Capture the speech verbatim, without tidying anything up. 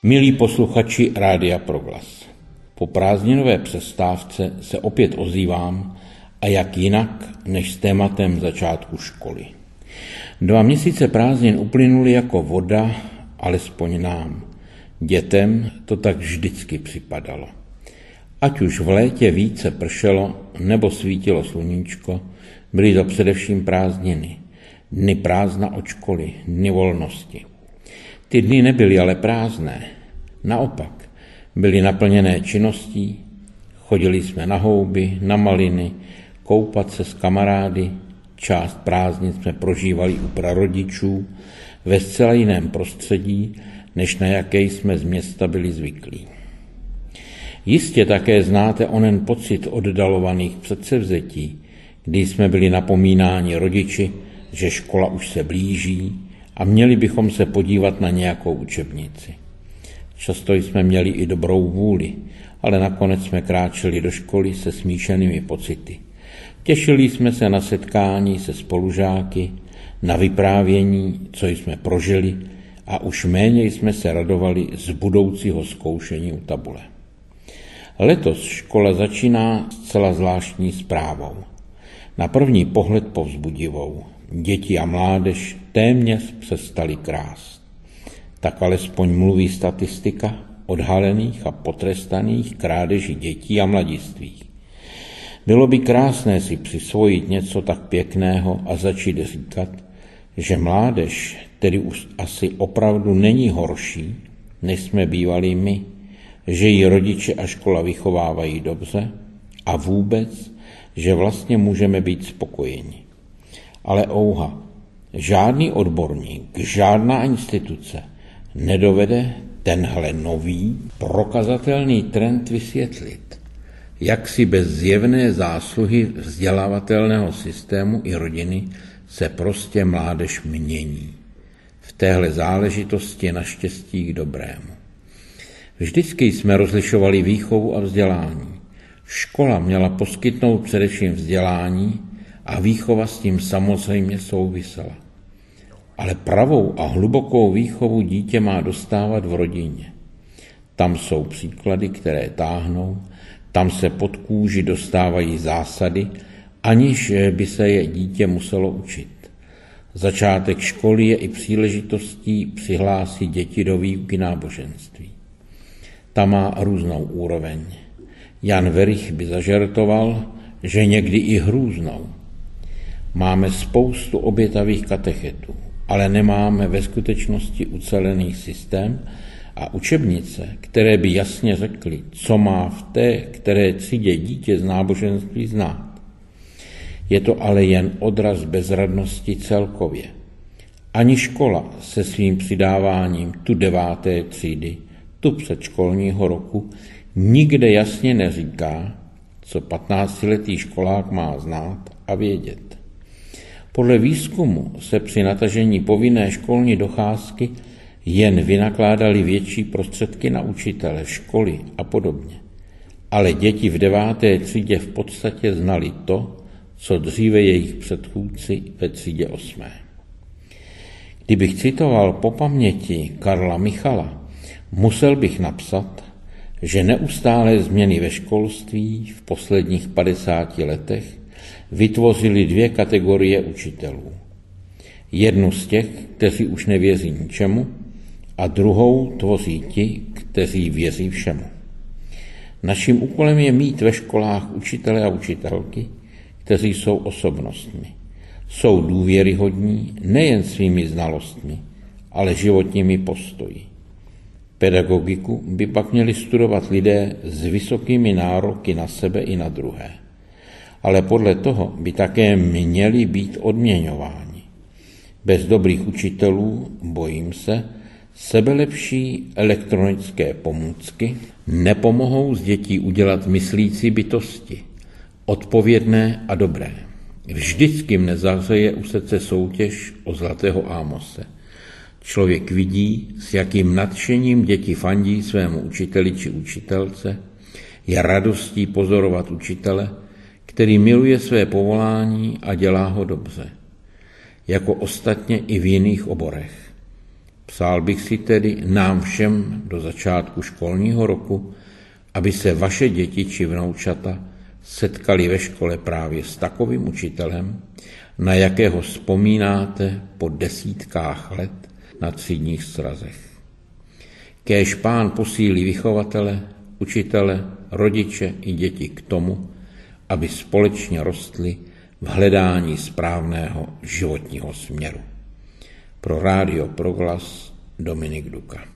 Milí posluchači Rádia Proglas, po prázdninové přestávce se opět ozývám a jak jinak než s tématem začátku školy. Dva měsíce prázdnin uplynuly jako voda, alespoň nám. Dětem to tak vždycky připadalo. Ať už v létě více pršelo nebo svítilo sluníčko, byly to především prázdniny. Dny prázdna od školy, dny volnosti. Ty dny nebyly ale prázdné. Naopak, byly naplněné činností, chodili jsme na houby, na maliny, koupat se s kamarády, část prázdnin jsme prožívali u prarodičů ve zcela jiném prostředí, než na jaké jsme z města byli zvyklí. Jistě také znáte onen pocit oddalovaných předsevzetí, kdy jsme byli napomínáni rodiči, že škola už se blíží a měli bychom se podívat na nějakou učebnici. Často jsme měli i dobrou vůli, ale nakonec jsme kráčeli do školy se smíšenými pocity. Těšili jsme se na setkání se spolužáky, na vyprávění, co jsme prožili, a už méně jsme se radovali z budoucího zkoušení u tabule. Letos škola začíná zcela zvláštní zprávou. Na první pohled povzbudivou. Děti a mládež téměř přestali krást. Tak alespoň mluví statistika odhalených a potrestaných krádeží dětí a mladistvých. Bylo by krásné si přisvojit něco tak pěkného a začít říkat, že mládež tedy už asi opravdu není horší, než jsme bývali my, že ji rodiče a škola vychovávají dobře a vůbec, že vlastně můžeme být spokojeni. Ale ouha, žádný odborník, žádná instituce nedovede tenhle nový, prokazatelný trend vysvětlit, jak si bez zjevné zásluhy vzdělávatelného systému i rodiny se prostě mládež mění. V téhle záležitosti naštěstí k dobrému. Vždycky jsme rozlišovali výchovu a vzdělání. Škola měla poskytnout především vzdělání a výchova s tím samozřejmě souvisela. Ale pravou a hlubokou výchovu dítě má dostávat v rodině. Tam jsou příklady, které táhnou, tam se pod kůži dostávají zásady, aniž by se je dítě muselo učit. Začátek školy je i příležitostí přihlásit děti do výuky náboženství. Ta má různou úroveň. Jan Werich by zažertoval, že někdy i hrůznou. Máme spoustu obětavých katechetů, ale nemáme ve skutečnosti ucelený systém a učebnice, které by jasně řekly, co má v té, které třídě dítě z náboženství znát. Je to ale jen odraz bezradnosti celkově. Ani škola se svým přidáváním tu deváté třídy, tu předškolního roku, nikde jasně neříká, co patnáctiletý školák má znát a vědět. Podle výzkumu se při natažení povinné školní docházky jen vynakládaly větší prostředky na učitele, školy a podobně. Ale děti v deváté třídě v podstatě znali to, co dříve jejich předchůdci ve třídě osmé. Kdybych citoval po paměti Karla Michala, musel bych napsat, že neustálé změny ve školství v posledních padesáti letech vytvořily dvě kategorie učitelů. Jednu z těch, kteří už nevěří ničemu, a druhou tvoří ti, kteří věří všemu. Naším úkolem je mít ve školách učitele a učitelky, kteří jsou osobnostmi. Jsou důvěryhodní nejen svými znalostmi, ale životními postoji. Pedagogiku by pak měli studovat lidé s vysokými nároky na sebe i na druhé. Ale podle toho by také měli být odměňováni. Bez dobrých učitelů, bojím se, sebelepší elektronické pomůcky nepomohou z dětí udělat myslící bytosti, odpovědné a dobré. Vždycky mne zahřeje u srdce soutěž o zlatého Ámose. Člověk vidí, s jakým nadšením děti fandí svému učiteli či učitelce, je radostí pozorovat učitele, který miluje své povolání a dělá ho dobře, jako ostatně i v jiných oborech. Přál bych si tedy nám všem do začátku školního roku, aby se vaše děti či vnoučata setkali ve škole právě s takovým učitelem, na jakého vzpomínáte po desítkách let na třídních srazech. Kéž Pán posílí vychovatele, učitele, rodiče i děti k tomu, aby společně rostli v hledání správného životního směru. Pro Rádio Proglas Dominik Duka.